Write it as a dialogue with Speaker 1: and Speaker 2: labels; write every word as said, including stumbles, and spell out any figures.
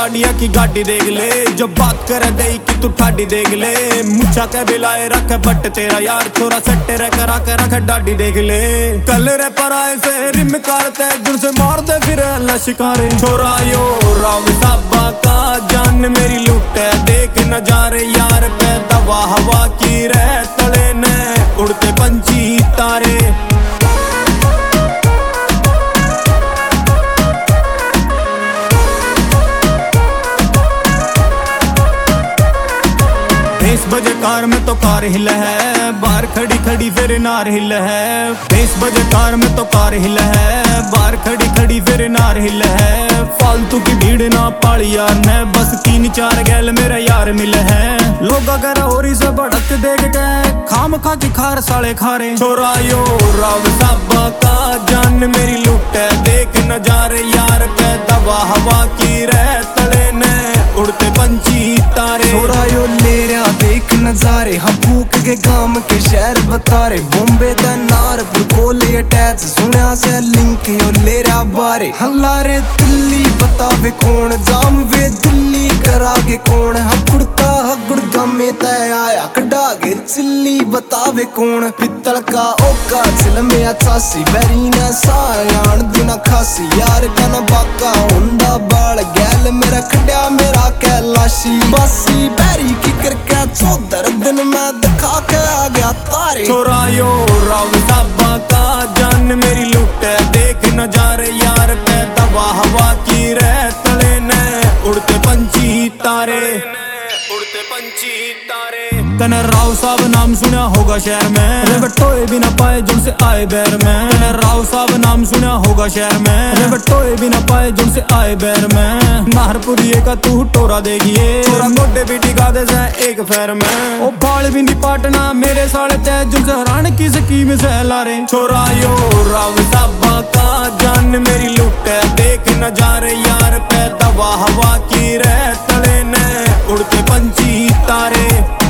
Speaker 1: गाड़िया की गाड़ी देख ले, जब बात करे दे कि तू ठाडी देख ले। मुछा के बिलाए रखे बट तेरा यार छोरा सट्टे रे करा के रखे डाडी देख ले। कल रे पर आए से रिम करते जुड़ से मार दे फिर अल्लाह शिकारे। छोरा यो राव साबा का जान मेरी लुटे देख नजारे यार पे दवा हवा की रह तले ने उड़ते पंछी तारे। बीस बजे कार में तो कार हिल है, बाहर खड़ी खड़ी फिर नार हिल है। बीस बजे कार में तो कार हिल है, बाहर खड़ी खड़ी फिर नार हिल है। फालतू की भीड़ ना पाली यार ने, बस तीन चार गैल मेरा यार मिल है। लोग अगर होरी से भड़क देख गए खाम खा की खार साले खारे। छोरा यो राव साबा का जान मेरी लुट है देख नजारे यार पे दवा हवा की रह तले ने उड़ते पंछी तारे।
Speaker 2: छोरा यो ले रहा देख नजारे, हम फूक के गांव के शहर बतारे। बॉम्बे दा नारपुर कोले अटैच सुनिया से लिंक यो ले रहा बारे। हल्ला रे दिल्ली बतावे कौन जाम वे दिल्ली करा के कौन। हम कुड़ता गुड़गा में तय आया कड़ा के चिल्ली बतावे कौन। पित्तल का ओका चिल में अचासी बैरीना सायान दिना खासी यार का न बाका हुंडा बाल गैल मेरा खड्या मेरा कैलाशी। बासी बैरी की करके चौदह दिन में दिखा के आ गया तारे।
Speaker 1: छोरा यो राव साबा का जान मेरी लुट है देख नजारे यार पे दवा हवा की रह तले ने उड़ते पंछी तारे। उड़ते पंछी तारे। तने राव साहब नाम सुना होगा शहर में, रे बटोए भी ना पाए जुड़ से आए बैर में। तने राव साहब नाम सुना होगा शहर में, रे बटोए भी ना पाए जुड़ से आए बैर में। नाहरपुरिये का तू टोरा देगिए, छोरा गोडे भी टिका दे से एक फेर में। ओ बाल भी नहीं पाटना मेरे साले तय जुड़ से हरान की स्कीम से लारे। छोरा यो राव साहब का जान मेरी लुट है देख नजारे यार पे दवा हवा की रह तले ने उड़ते पंछी तारे।